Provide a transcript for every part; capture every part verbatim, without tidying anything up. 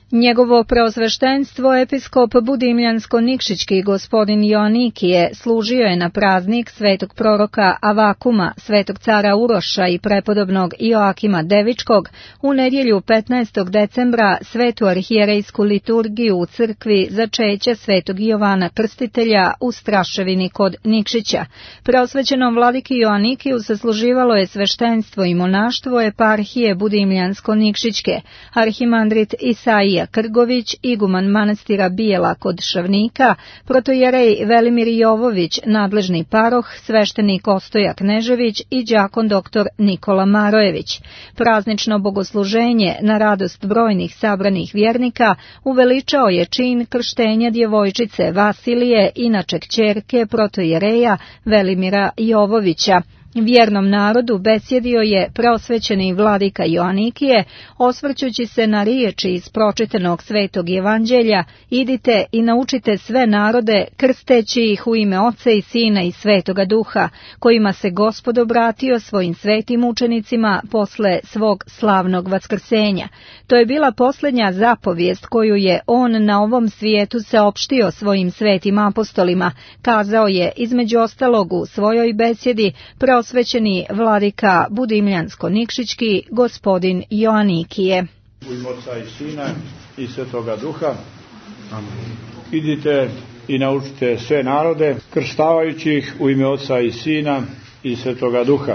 Njegovo preosveštenstvo episkop Budimljansko-Nikšićki gospodin Joanikije služio je na praznik svetog proroka Avakuma, svetog cara Uroša i prepodobnog Joakima Devičkog u nedjelju petnaestog decembra svetu arhijerejsku liturgiju u crkvi začeća svetog Jovana Krstitelja u Straševini kod Nikšića. Preosvećenom vladiki Joanikiju sasluživalo je sveštenstvo i monaštvo eparhije Budimljansko-Nikšićke, arhimandrit Isaija Krgović, iguman manastira Bijela kod Šavnika, protojerej Velimir Jovović, nadležni paroh, sveštenik Ostoja Knežević i đakon doktor Nikola Marojević. Praznično bogosluženje na radost brojnih sabranih vjernika uveličao je čin krštenja djevojčice Vasilije, inače kćerke protojereja Velimira Jovovića. Vjernom narodu besjedio je preosvećeni vladika Joanikije, osvrćući se na riječi iz pročitanog svetog evanđelja: idite i naučite sve narode, krsteći ih u ime Oca i Sina i Svetoga Duha, kojima se Gospod obratio svojim svetim učenicima posle svog slavnog vaskrsenja. To je bila posljednja zapovijest koju je on na ovom svijetu saopštio svojim svetim apostolima, kazao je između ostalog u svojoj besjedi preosvećeni vladika Budimljansko-Nikšićki gospodin Joanikije. U ime Oca i Sina i Svetoga Duha. Amen. Idite i naučite sve narode, krštavajući ih u ime Oca i Sina i Svetoga Duha.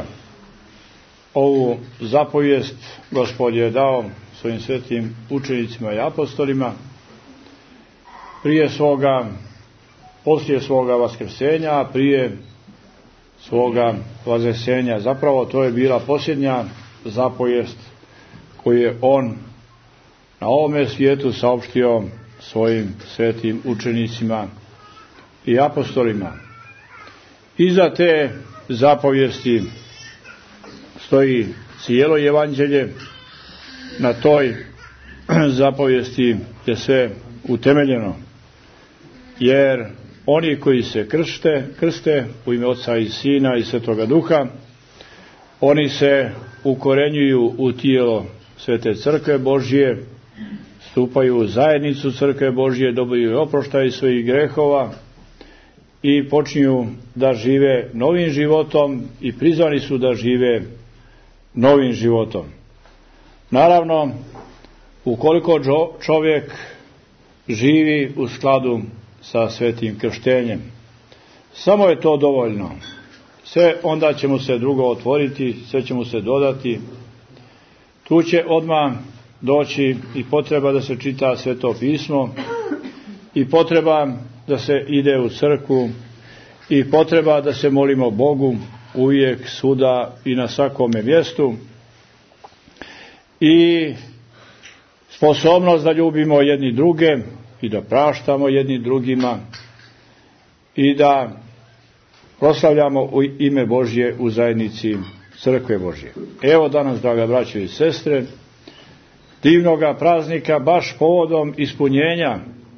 Ovu zapovijest Gospod je dao svojim svetim učenicima i apostolima prije svoga, poslije svoga vaskrsenja, prije svoga vaznesenja. Zapravo to je bila posljednja zapovijest koju je on na ovome svijetu saopštio svojim svetim učenicima i apostolima. Iza te zapovijesti stoji cijelo evanđelje. Na toj zapovijesti je sve utemeljeno, jer oni koji se kršte, krste u ime Oca i Sina i Svetoga Duha, oni se ukorenjuju u tijelo Svete Crkve Božje, stupaju u zajednicu Crkve Božje, dobiju oproštaj svojih grehova i počinju da žive novim životom i prizvani su da žive novim životom. Naravno, ukoliko čovjek živi u skladu sa svetim krštenjem, samo je to dovoljno. Sve onda će mu se drugo otvoriti, sve će mu se dodati. Tu će odmah doći i potreba da se čita Sveto pismo, i potreba da se ide u crkvu, i potreba da se molimo Bogu uvijek, svuda i na svakome mjestu, i sposobnost da ljubimo jedni druge i da praštamo jedni drugima i da proslavljamo u ime Božje u zajednici Crkve Božje. Evo danas, draga braćo i sestre, divnoga praznika, baš povodom ispunjenja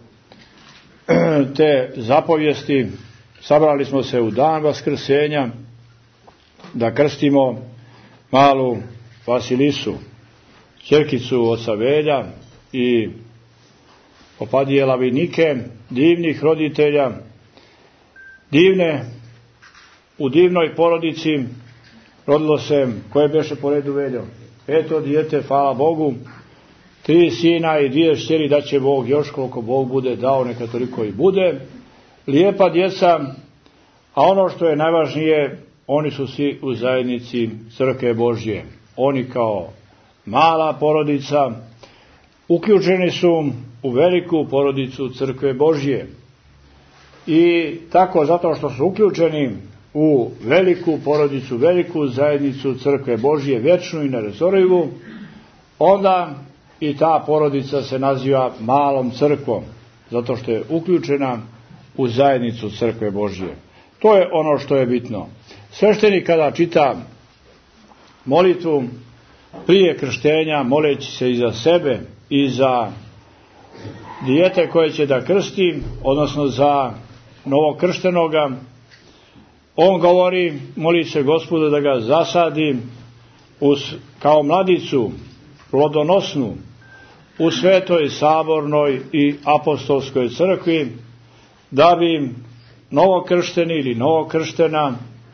te zapovijesti, sabrali smo se u dan vaskrsenja da krstimo malu Vasilisu, ćerkicu oca Velja i Opadije Lavinike, divnih roditelja, divne, u divnoj porodici rodilo se, koje beše po redu Veljo? Peto dijete, hvala Bogu, tri sina i dvije šćeri, da će Bog još koliko Bog bude dao, neka toliko i bude. Lijepa djeca, a ono što je najvažnije, oni su svi u zajednici Crkve Božje. Oni kao mala porodica uključeni su u veliku porodicu Crkve Božje. I tako, zato što su uključeni u veliku porodicu, veliku zajednicu Crkve Božje, vječnu i nerazorivu, onda i ta porodica se naziva malom crkvom, zato što je uključena u zajednicu Crkve Božje. To je ono što je bitno. Sveštenik kada čita molitvu prije krštenja, moleći se i za sebe i za dijete koje će da krsti, odnosno za novokrštenoga, on govori, moli se Gospodu da ga zasadi uz, kao mladicu, plodonosnu, u Svetoj Sabornoj i Apostolskoj crkvi, da bi im novokršteni ili novokrštena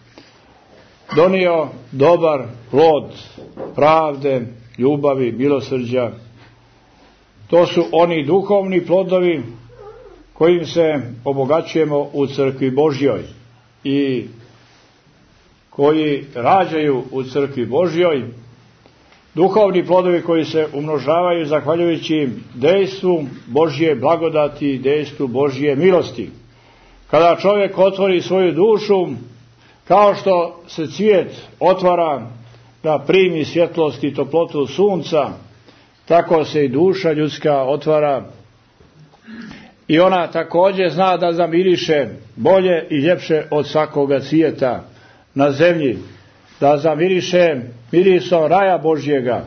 donio dobar plod pravde, ljubavi, milosrđa. To su oni duhovni plodovi kojim se obogaćujemo u crkvi Božjoj i koji rađaju u crkvi Božjoj, duhovni plodovi koji se umnožavaju zahvaljujući dejstvu Božje blagodati i dejstvu Božje milosti. Kada čovjek otvori svoju dušu, kao što se cvijet otvara da primi svjetlost i toplotu sunca, tako se i duša ljudska otvara i ona također zna da zamiriše bolje i ljepše od svakoga cvijeta na zemlji, da zamiriše mirisom raja Božjega.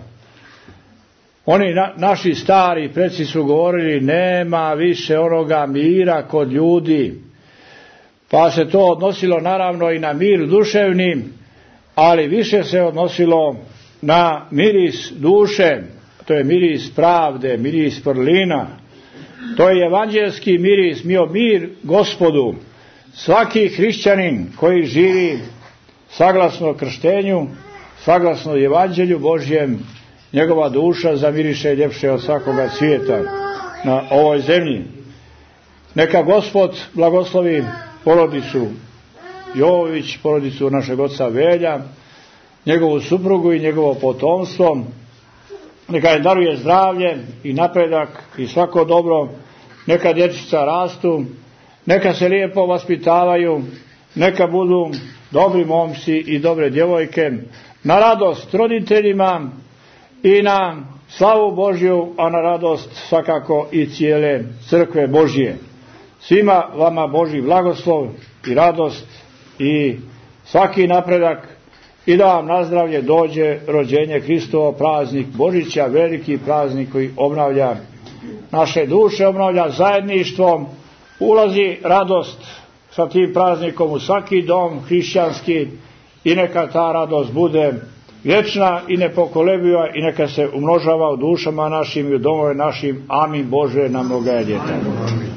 Oni na, naši stari preci su govorili, nema više onoga mira kod ljudi, pa se to odnosilo naravno i na mir duševni, ali više se odnosilo na miris duše, to je miris pravde, miris vrlina, to je evanđelski miris, mio mir Gospodu. Svaki hrišćanin koji živi saglasno krštenju, saglasno evanđelju Božjem, njegova duša zamiriše ljepše od svakoga svijeta na ovoj zemlji. Neka Gospod blagoslovi porodicu Jovović, porodicu našeg oca Velja, njegovu suprugu i njegovo potomstvo. Neka je daruje zdravlje i napredak i svako dobro. Neka dječica rastu, neka se lijepo vaspitavaju, neka budu dobri momci i dobre djevojke, na radost roditeljima i na slavu Božju, a na radost svakako i cijele crkve Božje. Svima vama Božji blagoslov i radost i svaki napredak i da vam na zdravlje dođe rođenje Hristovo, praznik Božića, veliki praznik koji obnavlja naše duše, obnavlja zajedništvom, ulazi radost sa tim praznikom u svaki dom hrišćanski i neka ta radost bude vječna i nepokolebljiva i neka se umnožava u dušama našim i u domove našim. Amin Bože na mnoga ljeta.